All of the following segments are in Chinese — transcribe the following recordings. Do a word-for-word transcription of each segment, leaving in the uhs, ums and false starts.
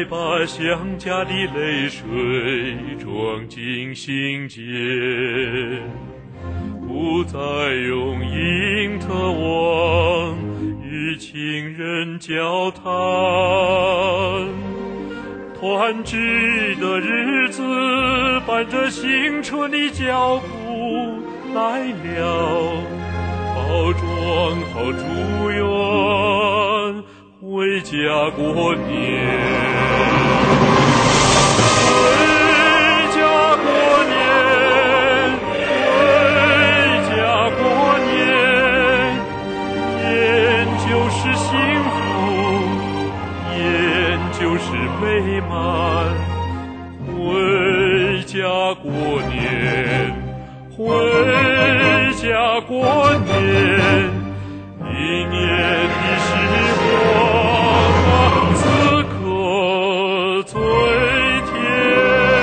再把想家的泪水装进心间，不再用因特望与情人交谈。团聚的日子伴着青春的脚步来了，包装好祝愿，回家过年。回家过年，回家过年，年就是幸福，年就是美满。回家过年，回家过年，一年的时光此刻最甜。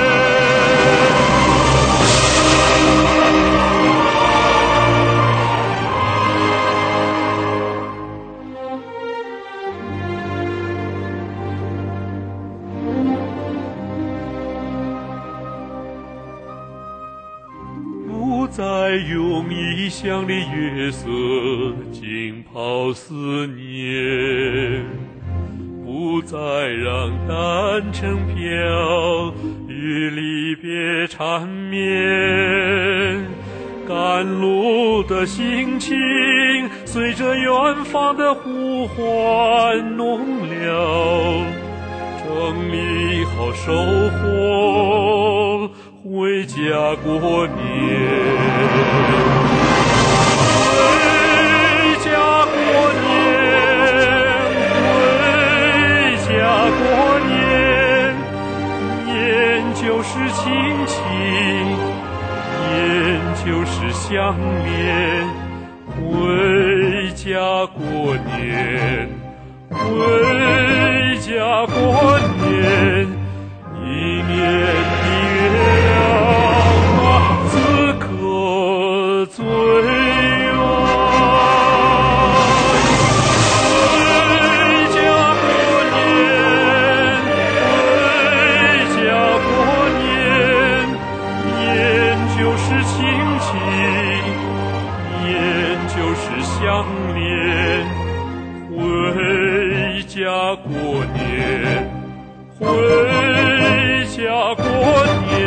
不再用异乡的月色浸泡思念，不再让单程飘与离别缠绵。赶路的心情随着远方的呼唤浓了，整理好收获，回家过年。回家过年，回家过年，年就是亲情，年就是想念。回家过年，回家过年，一年的月亮啊，此刻最圆。回家过年，回家过年，年就是亲情，年就是想念。回家过年，回家过年。